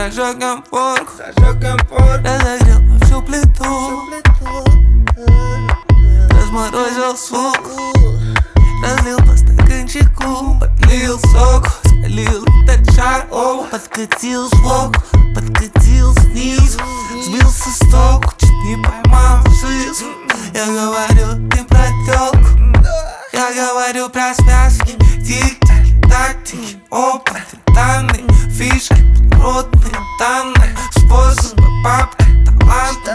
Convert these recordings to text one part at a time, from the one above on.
зажег форку, разогрел во всю плиту, разморозил суку, разлил по стаканчику, подлил соку, спалил этот шар, подкатил сбоку, подкатил снизу, сбился с толку, чуть не поймал жизнь. Я говорю не про тёлку, я говорю про связки, тик-таки, тактики, опыт, данные, фишки, плотные данные, способы, бабки, таланты.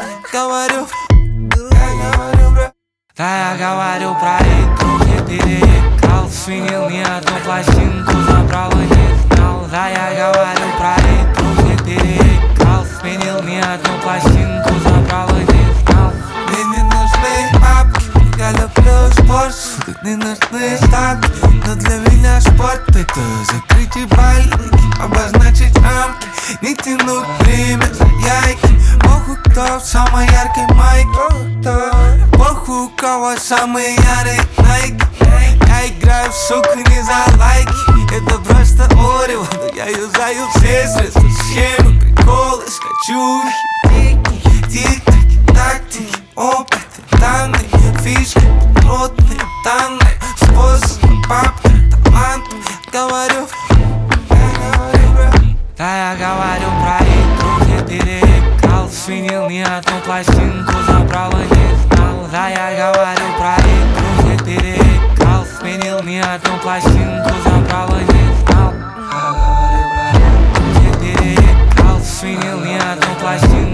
Я говорю про... Да, я говорю про игру, где переиграл, свинил не одну пластинку, забрал и не знал. Да, я говорю про игру, где переиграл, свинил не одну пластинку, забрал и не знал. Мне не нужны бабки, я люблю спорт, не нужны ставки, но для меня спорт это закрытие больники, обозначить рамки, не тянуть время за яйки. Похуй, кто в самой яркой майке, похуй, у кого самые ярые найки. Я играю, сука, не за лайки, это просто орево, но я юзаю все средства, схемы, приколы, скачухи, тик-таки, тактики, опыт, данные, фишки, плотные данные, способы, бабки, таланты. Да, я говорю про игру, где переиграл, свинил не одну пластинку, забрал и не знал. Да, я говорю про игру, где переиграл, свинил не одну пластинку, забрал и не знал. Где переиграл, свинил не одну пластинку.